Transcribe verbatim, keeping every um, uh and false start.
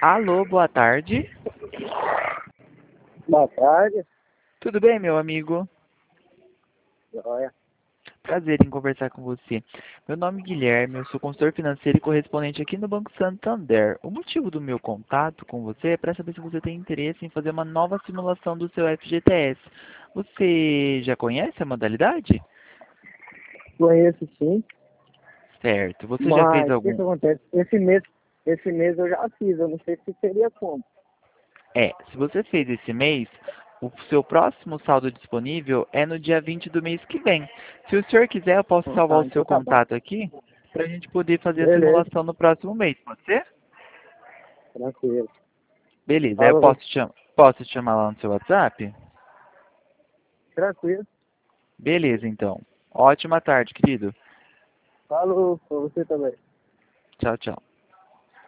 Alô, boa tarde. Boa tarde. Tudo bem, meu amigo? Joia. Prazer em conversar com você. Meu nome é Guilherme, eu sou consultor financeiro e correspondente aqui no Banco Santander. O motivo do meu contato com você é para saber se você tem interesse em fazer uma nova simulação do seu F G T S. Você já conhece a modalidade? Conheço sim, Certo. Você já fez mas o que, algum... que acontece? Esse mês, esse mês eu já fiz, eu não sei se seria como. É, se você fez esse mês, o seu próximo saldo disponível é no dia vinte do mês que vem. Se o senhor quiser, eu posso Então salvar tá, o seu então tá bom. contato aqui para a gente poder fazer a Beleza, simulação no próximo mês, pode ser? tranquilo. Beleza, aí eu Falou, posso te, cham- posso te chamar lá no seu WhatsApp? tranquilo. Beleza, então. Ótima tarde, querido. Falou, pra você também. Tchau, tchau.